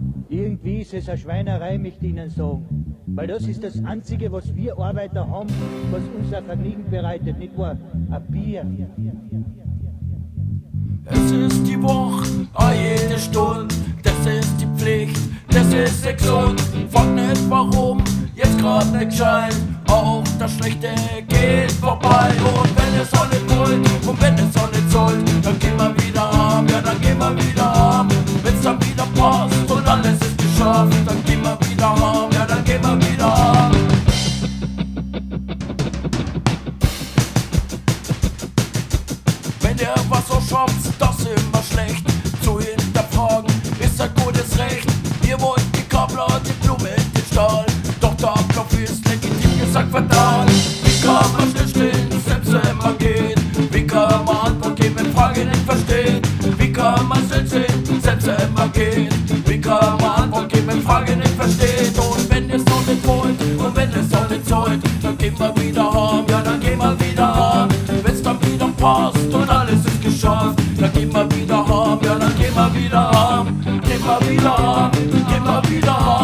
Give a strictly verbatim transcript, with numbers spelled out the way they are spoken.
Irgendwie ist es eine Schweinerei, möchte ich Ihnen sagen. Weil das ist das Einzige, was wir Arbeiter haben, was uns ein Vergnügen bereitet, nicht wahr? Ein Bier. Es ist die Woche, a jede Stunde, das ist die Pflicht, das ist der Grund. Frag nicht warum, jetzt grad nicht scheint, auch das Schlechte geht vorbei. Und wenn es auch nicht wollt, und wenn es auch nicht sollt, dann gehen wir wieder heim, ja dann gehen wir wieder heim. Wenn's dann wieder passt und alles ist geschafft, dann gehen wir wieder heim, ja dann gehen wir wieder heim. Wenn ihr was so schafft, das ist immer schlecht. Zu hinterfragen ist ein gutes Recht. Wir wollen die Kabler, die Blume, den Stahl. Doch der Ablauf ist legitim gesagt fatal. Wie kann man still stehen, selbst wenn man geht? Wie kann man Antwort geben, wenn Frage nicht versteht? Wie kann man still stehen, selbst wenn man geht? Wie kann man Antwort geben, wenn Frage nicht versteht? Und wenn ihr es noch nicht wollt, und wenn es auch nicht sollt, dann gehen wir wieder heim, ja dann gehen wir wieder heim. Wenn's dann wieder passt und alles ist geschafft, dann gehen wir wieder heim, ja dann gehen wir wieder heim, gehen wir wieder heim, gehen wir wieder heim.